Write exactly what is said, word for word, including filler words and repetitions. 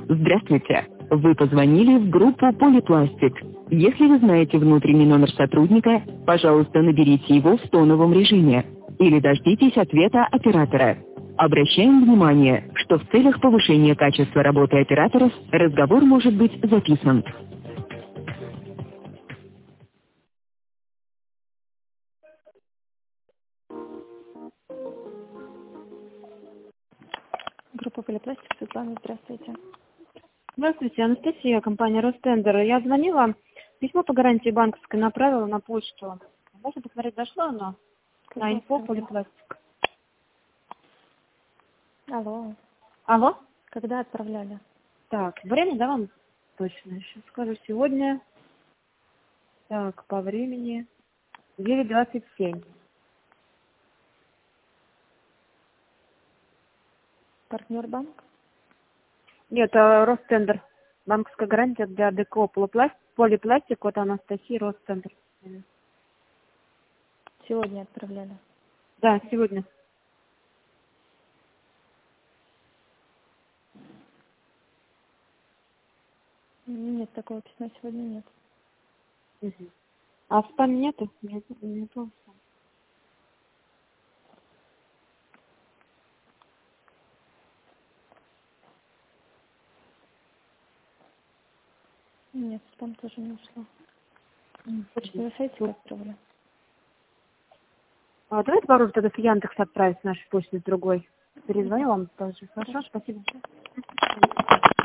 Здравствуйте. Вы позвонили в группу «Полипластик». Если вы знаете внутренний номер сотрудника, пожалуйста, наберите его в тоновом режиме или дождитесь ответа оператора. Обращаем внимание, что в целях повышения качества работы операторов разговор может быть записан. Группа «Полипластик», Светлана, здравствуйте. Здравствуйте, Анастасия, компания Ростендер. Я звонила, письмо по гарантии банковской направила на почту. Можно посмотреть, зашло оно? Когда На инфо отправляли? Полипластик. Алло. Алло? Когда отправляли? Так, время, да, вам точно? Сейчас скажу, сегодня, так, по времени, девять двадцать семь. Партнер банк? Нет, а, Ростендер. Банковская гарантия для ДКО Полипластик, Полипластик от Анастасии Ростендер. Сегодня отправляли. Да, сегодня. Нет, такого письма сегодня нет. Мгм. А в спаме нету? Нет, нету. Нет, спам тоже не ушло. Мгм. Почтовый сайте как отправили? А, давайте попробуем тогда с Яндекса отправить с нашей почты с другой. Перезвоню вам позже. Хорошо, спасибо.